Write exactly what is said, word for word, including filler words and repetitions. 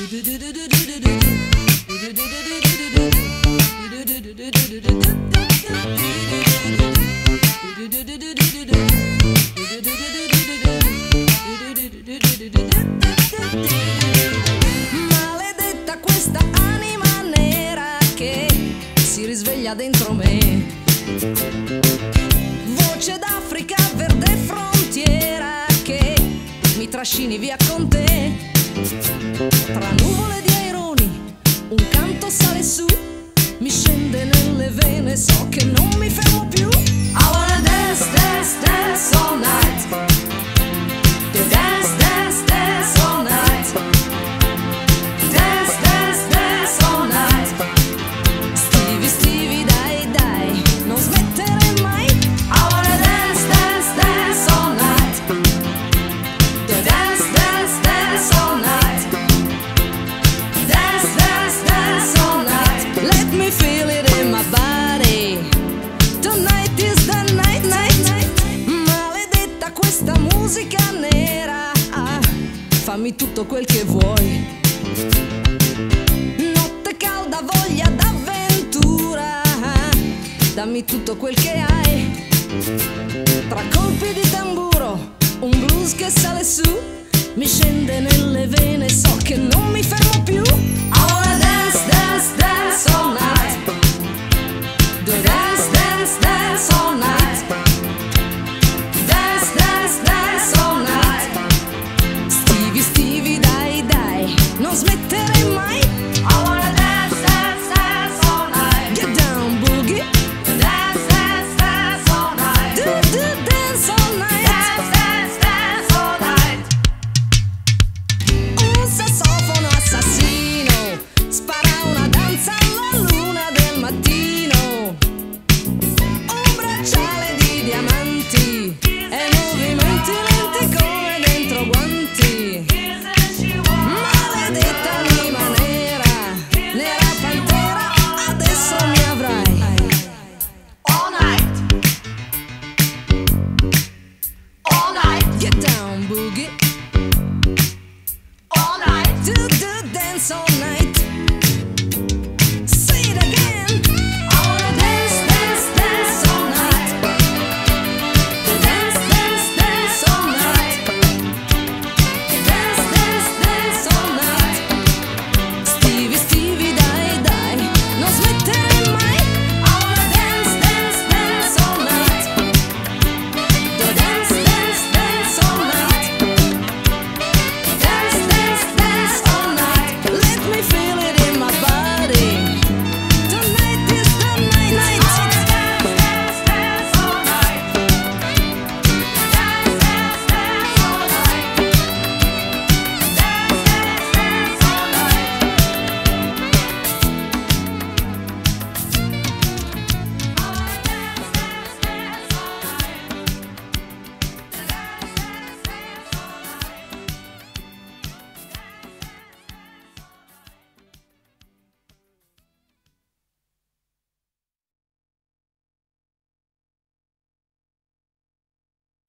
Maledetta questa anima nera che si risveglia dentro me. Voce d'Africa, verde frontiera che mi trascini via con te. Tra nuvole di aironi un canto sale su, mi scende nelle vene, so che non mi fermo più. I wanna dance, dance, dance all night. Dance, dance, dance all night. Dance, dance, dance all night. Stevie, Stevie, dai, dai, non smettere mai. I wanna dance, dance, dance all night. Dance, dance, dance all night. Dance, dance, dance all night. Let me feel it in my body. Tonight is the night, night, night. Maledetta questa musica nera, ah, fammi tutto quel che vuoi. Notte calda, voglia d'avventura, ah, dammi tutto quel che hai. Tra colpi di